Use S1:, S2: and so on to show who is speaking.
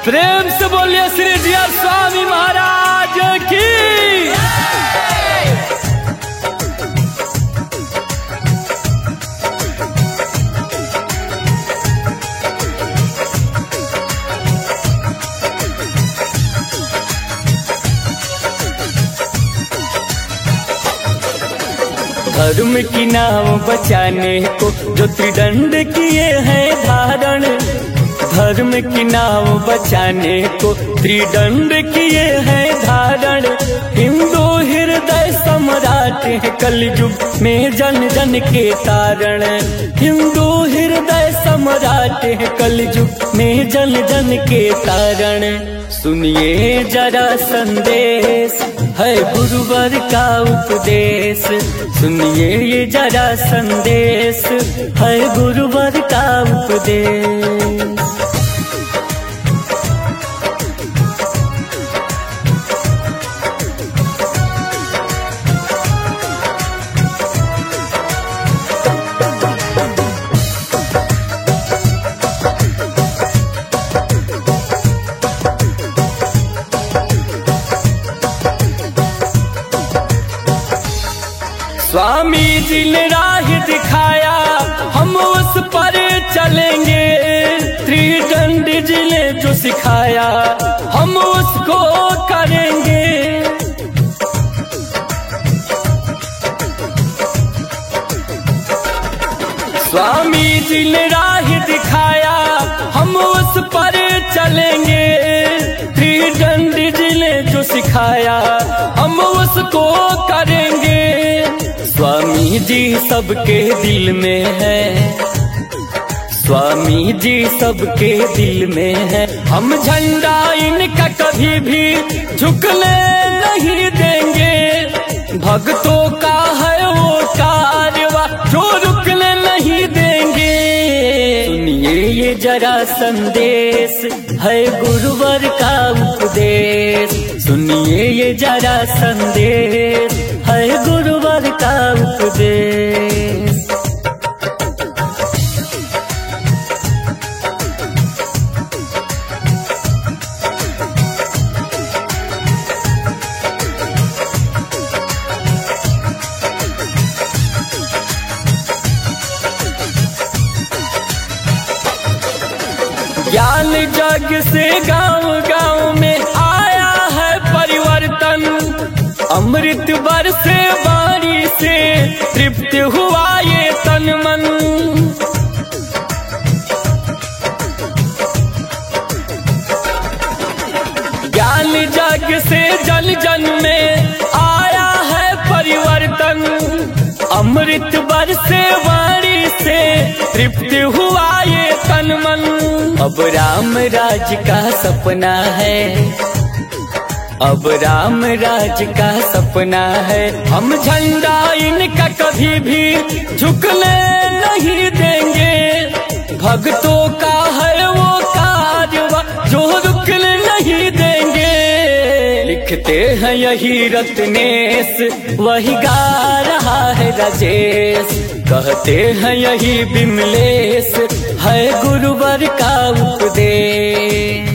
S1: प्रेम से बोलिए श्री जिया स्वामी महाराज की। धर्म की नाव बचाने को जो त्रिदंड किए हैं धारण, धर्म की नाव बचाने को त्रिदंड किए हैं धारण। हिंदू हृदय सम्राट है कलयुग में जन जन के तारण, हिंदू हृदय सम्राट है कलयुग में जन जन के तारण। सुनिए जरा संदेश है गुरुवर का उपदेश, सुनिए ये जरा संदेश है गुरुवर का उपदेश। स्वामी जी ने राह दिखाया हम उस पर चलेंगे, त्रिदंड जी ने जो सिखाया हम उसको करेंगे। स्वामी जी ने राह दिखाया हम उस पर चलेंगे, त्रिदंड जी ने जो सिखाया हम उसको करेंगे। स्वामी जी सबके दिल में है, स्वामी जी सबके दिल में है। हम झंडा इनका कभी भी झुकने नहीं देंगे, भक्तों का है वो कारवा जो रुकने नहीं देंगे। सुनिए ये जरा संदेश है गुरुवर का उपदेश, सुनिए ये जरा संदेश है गुरुवर का उपदेश। ज्ञान जग से गांव गांव में आया है परिवर्तन, अमृत बरसे वाणी से तृप्त हुआ ये तन मन। ज्ञान जग से जन जन में आया है परिवर्तन, अमृत बरसे वाणी से तृप्त हुआ ये तन मन। अब राम राज का सपना है, अब राम राज का सपना है। हम झंडा इनका कभी भी झुकने नहीं देंगे, भक्तों का है वो कारवा जो रुकने नहीं देंगे। लिखते हैं यही रत्नेश वही गा रहा है राजेश, कहते हैं यही विमलेश है गुरुवर का उपदेश।